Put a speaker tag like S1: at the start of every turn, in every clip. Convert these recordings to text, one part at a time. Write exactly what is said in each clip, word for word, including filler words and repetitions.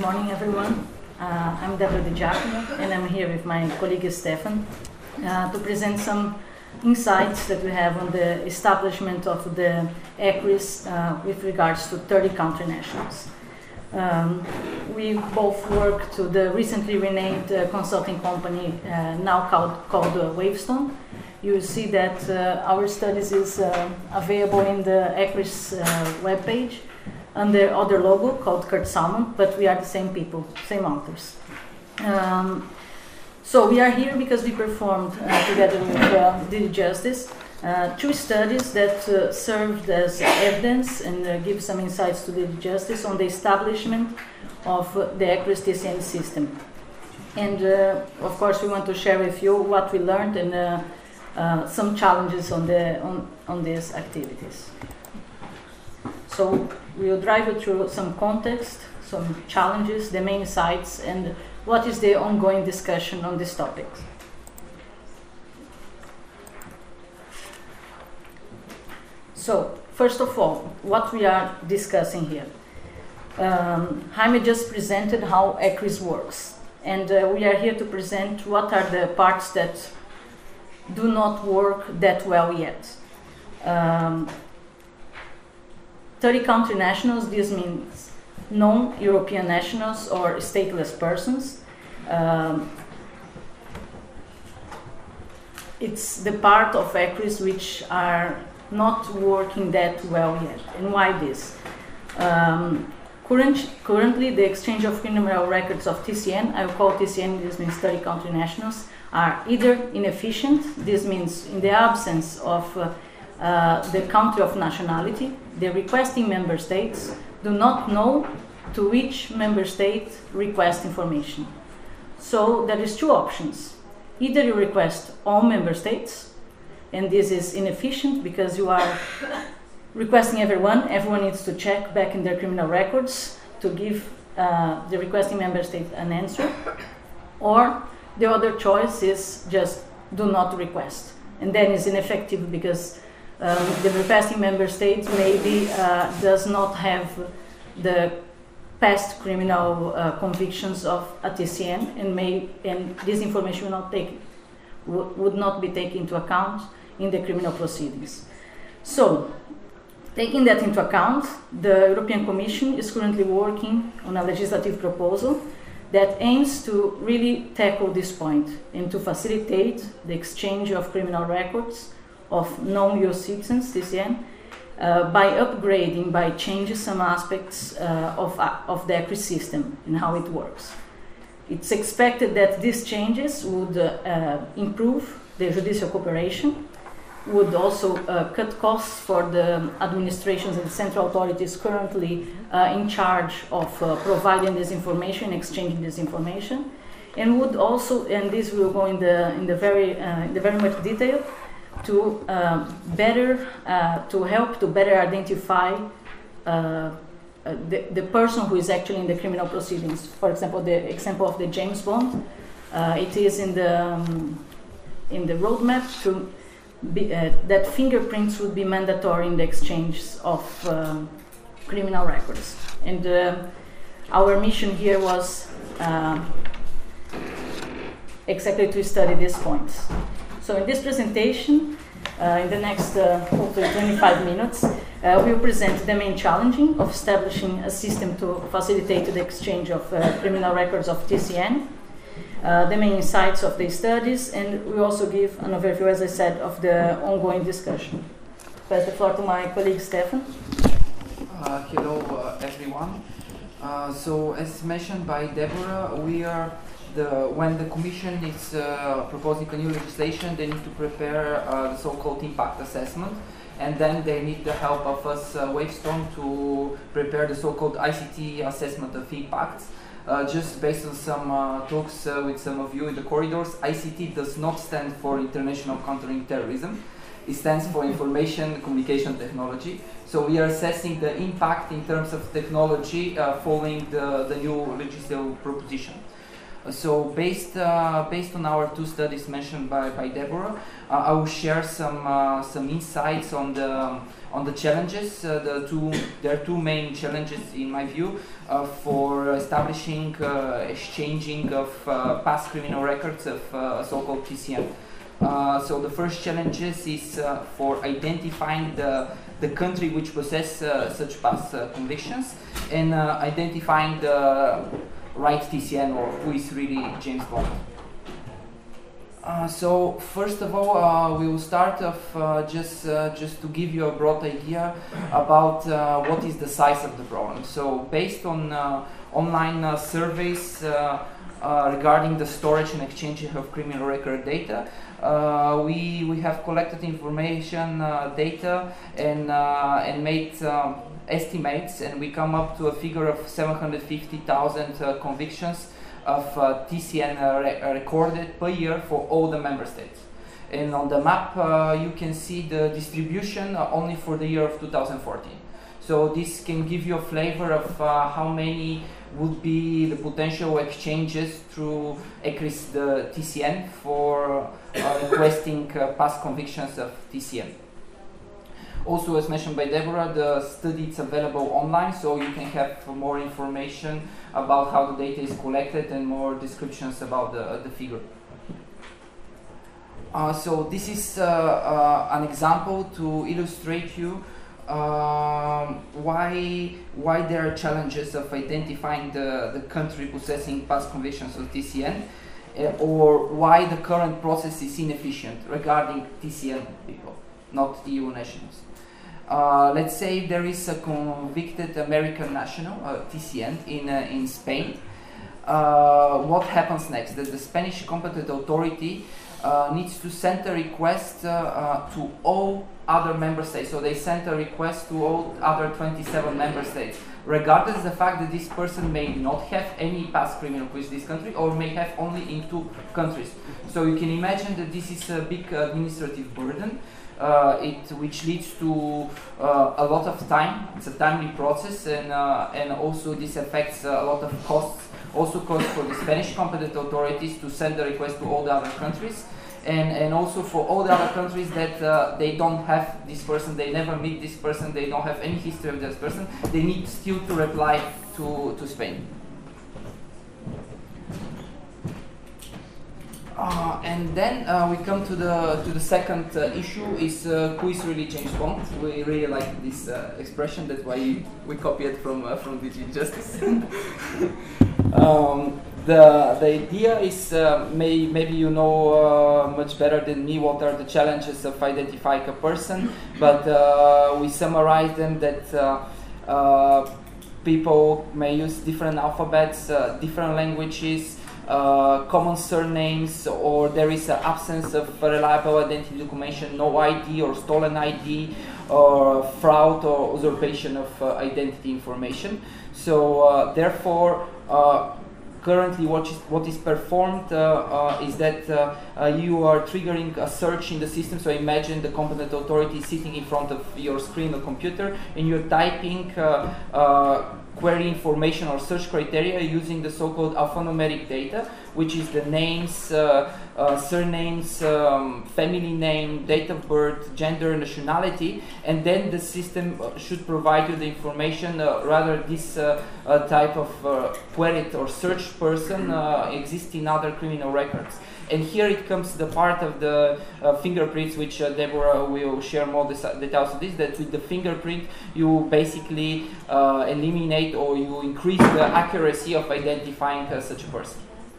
S1: morning, everyone. Uh, I'm Deborah Di Giacomo, and I'm here with my colleague Stefan uh, to present some insights that we have on the establishment of the ECRIS uh, with regards to thirty country nationals. Um, we both work to the recently renamed uh, consulting company uh, now called, called uh, Wavestone. You will see that uh, our studies is uh, available in the ECRIS uh, webpage under other logo called Kurt Salmon, but we are the same people, same authors. Um, so we are here because we performed uh, together with uh, DigiJustice uh, two studies that uh, served as evidence and uh, give some insights to DigiJustice on the establishment of uh, the ECRIS T C N system. And uh, of course we want to share with you what we learned and uh, uh, some challenges on, the, on, on these activities. So we'll drive you through some context, some challenges, the main insights, and what is the ongoing discussion on this topic. So, first of all, what we are discussing here. Um, Jaime just presented how ECRIS works, and uh, we are here to present what are the parts that do not work that well yet. Um, thirty country nationals, this means non-European nationals or stateless persons. Um, it's the part of ECRIS which are not working that well yet. And why this? Um, current, currently, the exchange of criminal records of T C N, I will call T C N, this means thirty country nationals, are either inefficient, this means in the absence of uh, uh, the country of nationality, the requesting member states do not know to which member state request information. So there is two options. Either you request all member states, and this is inefficient because you are requesting everyone. Everyone needs to check back in their criminal records to give uh, the requesting member state an answer. Or the other choice is just do not request. And then it's ineffective because um, the requesting member state maybe uh, does not have the past criminal uh, convictions of a T C N, and may and this information will not take would not be taken into account in the criminal proceedings. So, taking that into account, the European Commission is currently working on a legislative proposal that aims to really tackle this point and to facilitate the exchange of criminal records of non-E U citizens, T C N, uh, by upgrading, by changing some aspects uh, of, uh, of the ECRIS system and how it works. It's expected that these changes would uh, improve the judicial cooperation, would also uh, cut costs for the administrations and central authorities currently uh, in charge of uh, providing this information, exchanging this information, and would also, and this will go in the in the very uh, in the very much detail, to uh, better uh, to help to better identify uh, Uh, the, the person who is actually in the criminal proceedings. For example, the example of the James Bond, uh, it is in the um, in the roadmap to be, uh, that fingerprints would be mandatory in the exchange of um, criminal records. And uh, our mission here was uh, exactly to study these points. So in this presentation, uh, in the next uh, hopefully twenty-five minutes, Uh, we will present the main challenge of establishing a system to facilitate the exchange of uh, criminal records of T C N, uh, the main insights of the studies, and we also give an overview, as I said, of the ongoing discussion. Pass the floor to my colleague Stefan.
S2: Uh, hello, uh, everyone. Uh, so, as mentioned by Deborah, we are the when the Commission is uh, proposing a new legislation, they need to prepare uh, the so-called impact assessment. And then they need the help of us, uh, Wavestone, to prepare the so-called I C T assessment of impacts. Uh, just based on some uh, talks uh, with some of you in the corridors, I C T does not stand for International Countering Terrorism. It stands for Information Communication Technology. So we are assessing the impact in terms of technology uh, following the, the new legislative proposition. So based uh, based on our two studies mentioned by, by Deborah, uh, I will share some uh, some insights on the on the challenges. Uh, the two there are two main challenges in my view uh, for establishing uh, exchanging of uh, past criminal records of uh, so-called T C N. Uh, so the first challenge is uh, for identifying the the country which possess uh, such past uh, convictions, and uh, identifying the right T C N, or who is really James Bond. Uh, so first of all, uh, we will start off uh, just uh, just to give you a broad idea about uh, what is the size of the problem. So based on uh, online uh, surveys uh, uh, regarding the storage and exchange of criminal record data, uh, we we have collected information, uh, data, and uh, and made Um, estimates, and we come up to a figure of seven hundred fifty thousand uh, convictions of uh, T C N uh, re recorded per year for all the member states. And on the map uh, you can see the distribution uh, only for the year of two thousand fourteen. So this can give you a flavor of uh, how many would be the potential exchanges through ECRIS, the T C N, for uh, requesting uh, past convictions of T C N. Also, as mentioned by Deborah, the study is available online, so you can have more information about how the data is collected and more descriptions about the, the figure. Uh, so this is uh, uh, an example to illustrate you um, why why there are challenges of identifying the, the country possessing past convictions of T C N, uh, or why the current process is inefficient regarding T C N people, not E U nationals. Uh, let's say there is a convicted American national, uh, T C N, in, uh, in Spain. Uh, what happens next? That the Spanish competent authority uh, needs to send a request uh, uh, to all other member states. So they send a request to all other twenty-seven member states, regardless of the fact that this person may not have any past criminal with this country, or may have only in two countries. So you can imagine that this is a big administrative burden. Uh, it which leads to uh, a lot of time. It's a timely process, and uh, and also this affects uh, a lot of costs. Also costs for the Spanish competent authorities to send the request to all the other countries, and and also for all the other countries that uh, they don't have this person, they never meet this person, they don't have any history of this person. They need still to reply to to Spain. Uh, and then uh, we come to the to the second uh, issue, is uh, who is really James Bond. We really like this uh, expression, that's why we copy it from uh, from D G Justice. um, the the idea is uh, may, maybe you know uh, much better than me what are the challenges of identifying a person, but uh, we summarize them that uh, uh, people may use different alphabets, uh, different languages, Uh, common surnames, or there is an absence of reliable identity documentation, no I D or stolen I D, or fraud or usurpation of uh, identity information. So uh, therefore, uh, currently what is, what is performed uh, uh, is that uh, uh, you are triggering a search in the system. So imagine the competent authority sitting in front of your screen or computer, and you're typing uh, uh, query information or search criteria using the so-called alphanumeric data, which is the names, uh, uh, surnames, um, family name, date of birth, gender, nationality, and then the system should provide you the information uh, rather this uh, uh, type of uh, queried or searched person uh, exists in other criminal records. And here it comes the part of the uh, fingerprints, which uh, Deborah will share more details of this, that with the fingerprint you basically uh, eliminate or you increase the accuracy of identifying uh, such a person.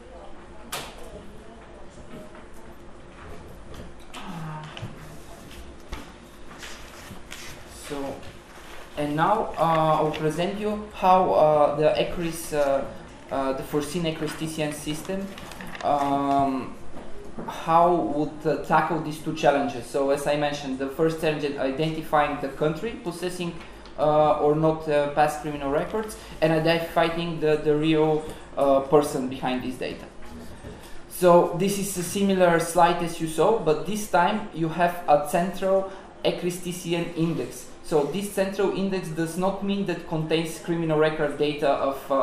S2: So, and now uh, I will present you how uh, the ECRIS, uh, uh, the foreseen ECRIS T C N system, um, how would uh, tackle these two challenges. So as I mentioned, the first challenge is identifying the country possessing uh, or not uh, past criminal records, and identifying the, the real uh, person behind this data. So this is a similar slide as you saw, but this time you have a central ECRIS T C N index. So this central index does not mean that contains criminal record data of, uh,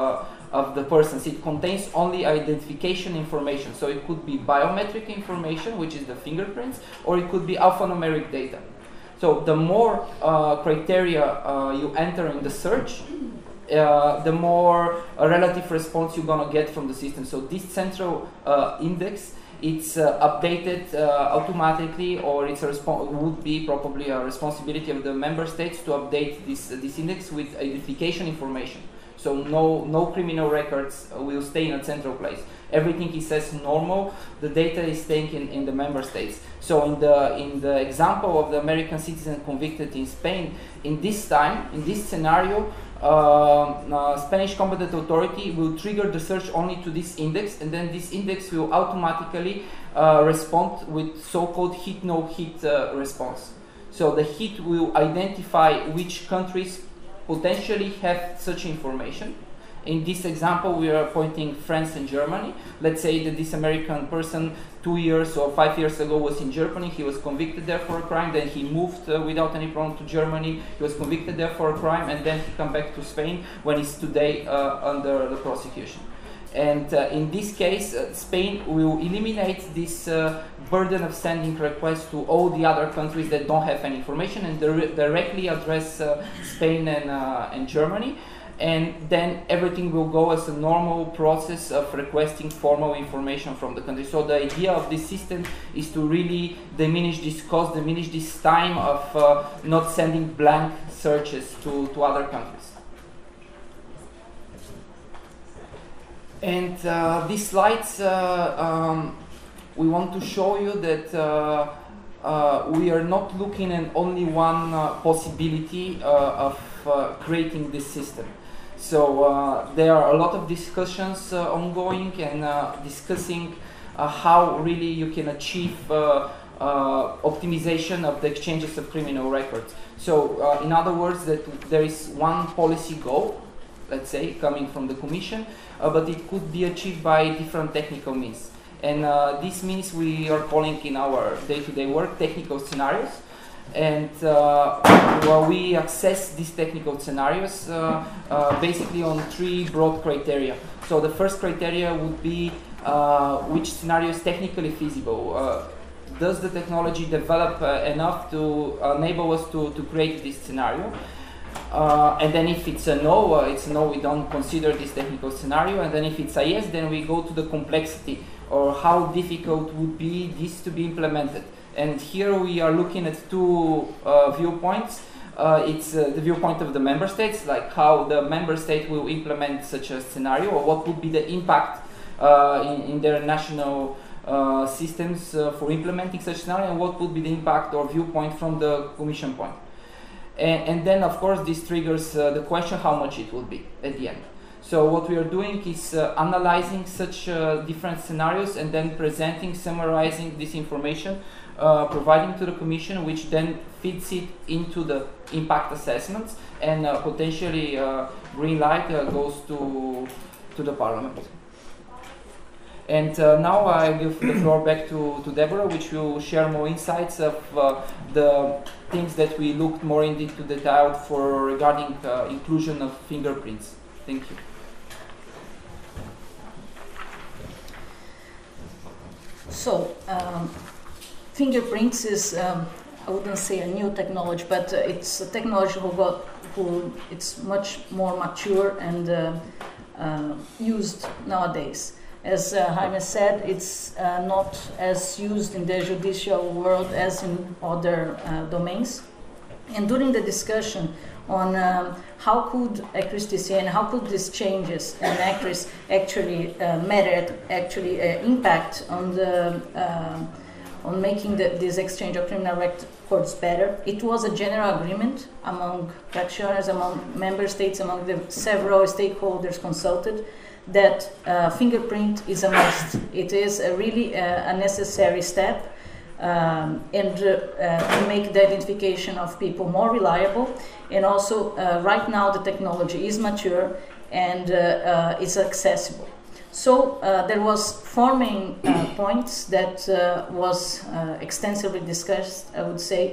S2: of the persons. It contains only identification information. So it could be biometric information, which is the fingerprints, or it could be alphanumeric data. So the more uh, criteria uh, you enter in the search, uh, the more uh, relative response you're gonna get from the system. So this central uh, index, it's uh, updated uh, automatically, or it's a would be probably a responsibility of the member states to update this uh, this index with identification information. So no no criminal records uh, will stay in a central place. Everything is as normal. The data is staying in, in the member states. So in the in the example of the American citizen convicted in Spain, in this time, in this scenario, Uh, uh, Spanish competent authority will trigger the search only to this index, and then this index will automatically uh, respond with so-called hit-no-hit uh, response. So the hit will identify which countries potentially have such information. In this example, we are pointing France and Germany. Let's say that this American person two years or five years ago was in Germany. He was convicted there for a crime. Then he moved uh, without any problem to Germany. He was convicted there for a crime, and then he come back to Spain when he's today uh, under the prosecution. And uh, in this case, uh, Spain will eliminate this uh, burden of sending requests to all the other countries that don't have any information, and dir directly address uh, Spain and, uh, and Germany. And then everything will go as a normal process of requesting formal information from the country. So the idea of this system is to really diminish this cost, diminish this time of uh, not sending blank searches to, to other countries. And uh, these slides, uh, um, we want to show you that uh, uh, we are not looking at only one uh, possibility uh, of uh, creating this system. So uh, there are a lot of discussions uh, ongoing and uh, discussing uh, how really you can achieve uh, uh, optimization of the exchanges of criminal records. So uh, in other words, that there is one policy goal, let's say, coming from the Commission, uh, but it could be achieved by different technical means. And uh, this means we are calling in our day-to-day work technical scenarios. And uh, well, we assess these technical scenarios uh, uh, basically on three broad criteria. So the first criteria would be uh, which scenario is technically feasible. Uh, does the technology develop uh, enough to enable us to, to create this scenario? Uh, and then if it's a no, uh, it's a no, we don't consider this technical scenario. And then if it's a yes, then we go to the complexity, or how difficult would be this to be implemented. And here we are looking at two uh, viewpoints. Uh, it's uh, the viewpoint of the member states, like how the member state will implement such a scenario, or what would be the impact uh, in, in their national uh, systems uh, for implementing such scenario, and what would be the impact or viewpoint from the Commission point. And, and then, of course, this triggers uh, the question how much it will be at the end. So what we are doing is uh, analyzing such uh, different scenarios and then presenting, summarizing this information, uh, providing to the Commission, which then feeds it into the impact assessments, and uh, potentially uh, green light uh, goes to, to the Parliament. And uh, now I give the floor back to, to Deborah, which will share more insights of uh, the things that we looked more into detail for regarding uh, inclusion of fingerprints. Thank you.
S1: So, um, fingerprints is, um, I wouldn't say a new technology, but uh, it's a technology who got, who it's much more mature and uh, uh, used nowadays. As uh, Jaime said, it's uh, not as used in the judicial world as in other uh, domains. And during the discussion on um, how could ECRIS-TCN, how could these changes in ECRIS actually uh, matter, actually uh, impact on the uh, on making the, this exchange of criminal records better, it was a general agreement among practitioners, among member states, among the several stakeholders consulted, that uh, fingerprint is a must. It is a really uh, a necessary step. Um, and uh, uh, to make the identification of people more reliable, and also uh, right now the technology is mature and uh, uh, is accessible. So uh, there was four main uh, points that uh, was uh, extensively discussed, I would say,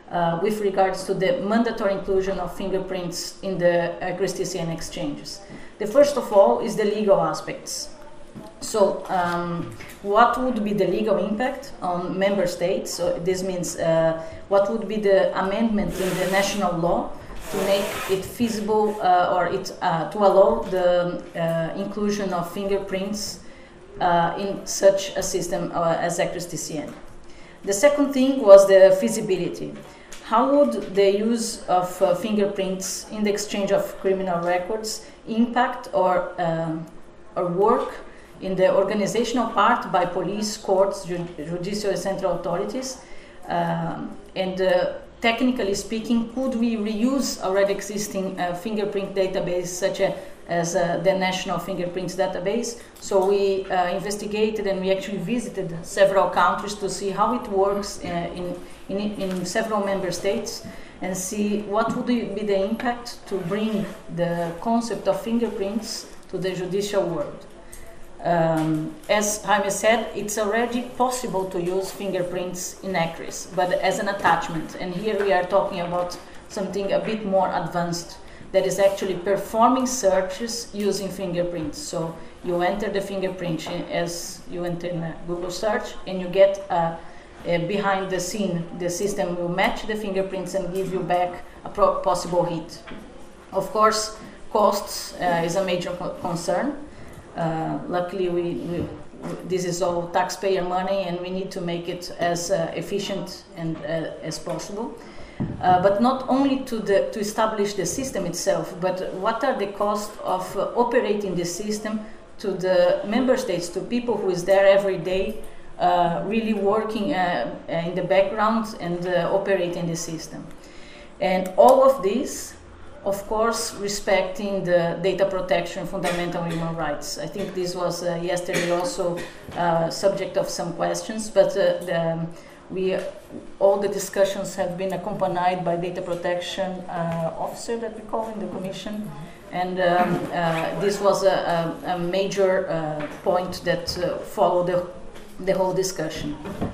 S1: uh, with regards to the mandatory inclusion of fingerprints in the ECRIS T C N exchanges. The first of all is the legal aspects. So, um, what would be the legal impact on member states? So this means uh, what would be the amendment in the national law to make it feasible uh, or it, uh, to allow the uh, inclusion of fingerprints uh, in such a system uh, as ECRIS T C N. The second thing was the feasibility. How would the use of uh, fingerprints in the exchange of criminal records impact or, um, or work in the organizational part by police, courts, ju judicial and central authorities? Um, and uh, technically speaking, could we reuse already existing uh, fingerprint database such a, as uh, the National Fingerprints Database? So we uh, investigated and we actually visited several countries to see how it works uh, in, in, in several member states and see what would be the impact to bring the concept of fingerprints to the judicial world. Um, as Jaime said, it's already possible to use fingerprints in ECRIS, but as an attachment. And here we are talking about something a bit more advanced, that is actually performing searches using fingerprints. So you enter the fingerprint as you enter in a Google search, and you get uh, uh, behind the scene, the system will match the fingerprints and give you back a pro possible hit. Of course, costs uh, is a major co concern. Uh, luckily, we, we, this is all taxpayer money, and we need to make it as uh, efficient and uh, as possible. Uh, but not only to, the, to establish the system itself, but what are the costs of uh, operating the system to the member states, to people who is there every day, uh, really working uh, in the background and uh, operating the system. And all of this, of course, respecting the data protection, fundamental human rights. I think this was uh, yesterday also uh, subject of some questions, but uh, the, we, all the discussions have been accompanied by data protection uh, officer that we call in the Commission, and um, uh, this was a, a, a major uh, point that uh, followed the, the whole discussion.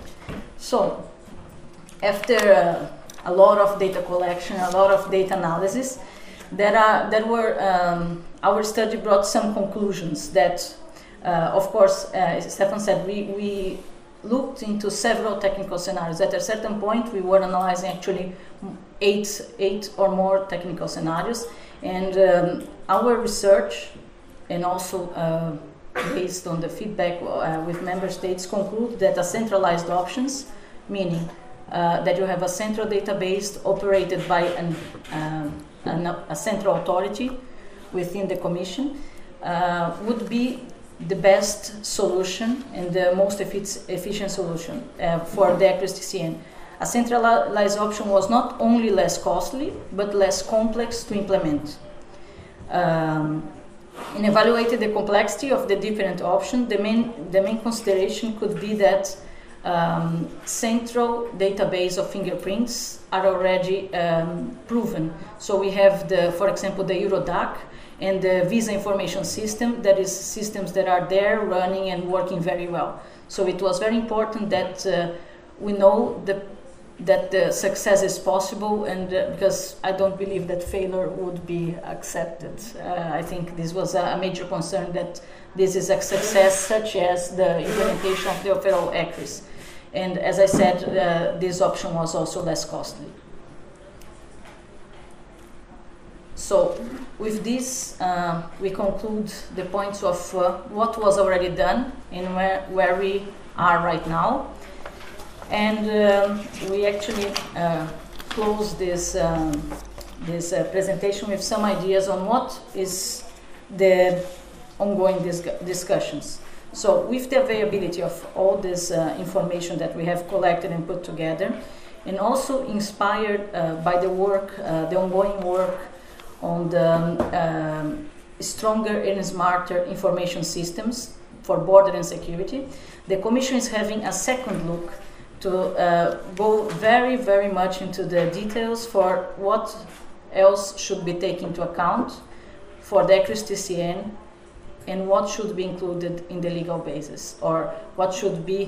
S1: So, after uh, a lot of data collection, a lot of data analysis, There, are, there were, um, our study brought some conclusions that, uh, of course, uh, Stefan said, we, we looked into several technical scenarios. At a certain point, we were analyzing actually eight, eight or more technical scenarios. And um, our research, and also uh, based on the feedback uh, with member states, conclude that a centralized options, meaning uh, that you have a central database operated by an um, a central authority within the Commission, uh, would be the best solution and the most efficient solution uh, for the ECRIS T C N. A centralized option was not only less costly, but less complex to implement. Um, in evaluating the complexity of the different options, the main, the main consideration could be that Um, central database of fingerprints are already um, proven. So we have, the, for example, the Eurodac and the Visa Information System, that is systems that are there running and working very well. So it was very important that uh, we know the, that the success is possible, and uh, because I don't believe that failure would be accepted. Uh, I think this was a, a major concern, that this is a success such as the implementation of the overall ECRIS. And as I said, uh, this option was also less costly. So with this, uh, we conclude the points of uh, what was already done and where, where we are right now. And um, we actually uh, close this, um, this uh, presentation with some ideas on what is the ongoing dis discussions. So with the availability of all this uh, information that we have collected and put together, and also inspired uh, by the work, uh, the ongoing work on the um, stronger and smarter information systems for border and security, the Commission is having a second look to uh, go very, very much into the details for what else should be taken into account for the ECRIS T C N, and what should be included in the legal basis, or what should be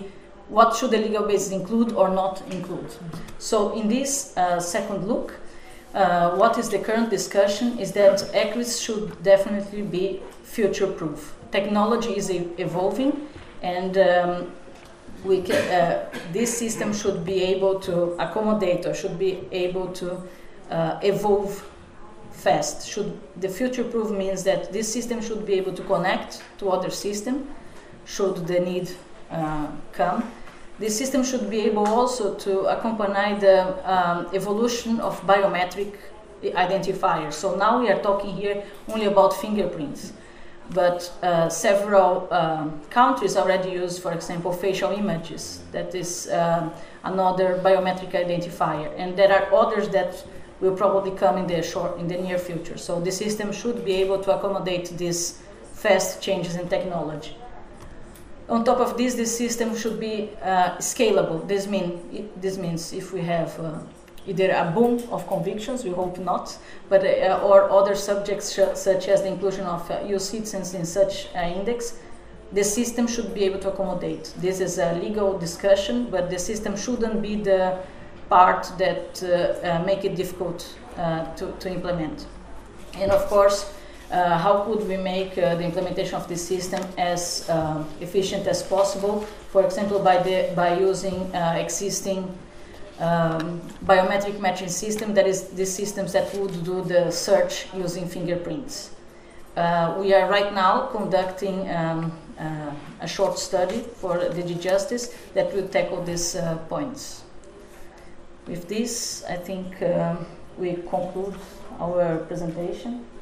S1: what should the legal basis include or not include. So in this uh, second look, uh, what is the current discussion is that ECRIS should definitely be future-proof. Technology is e evolving, and um, we can, uh, this system should be able to accommodate or should be able to uh, evolve fast. Should the future-proof means that this system should be able to connect to other systems should the need uh, come. This system should be able also to accompany the um, evolution of biometric identifiers. So now we are talking here only about fingerprints, but uh, several um, countries already use, for example, facial images. That is um, another biometric identifier, and there are others that will probably come in the short, in the near future. So the system should be able to accommodate these fast changes in technology. On top of this, this system should be uh, scalable. This, mean, this means if we have uh, either a boom of convictions, we hope not, but uh, or other subjects such as the inclusion of uh, U S citizens in such uh, index, the system should be able to accommodate. This is a legal discussion, but the system shouldn't be the part that uh, uh, make it difficult uh, to, to implement. And of course, uh, how could we make uh, the implementation of this system as uh, efficient as possible? For example, by, the, by using uh, existing um, biometric matching system, that is the systems that would do the search using fingerprints. Uh, we are right now conducting um, uh, a short study for DigiJustice that will tackle these uh, points. With this, I think um, we conclude our presentation.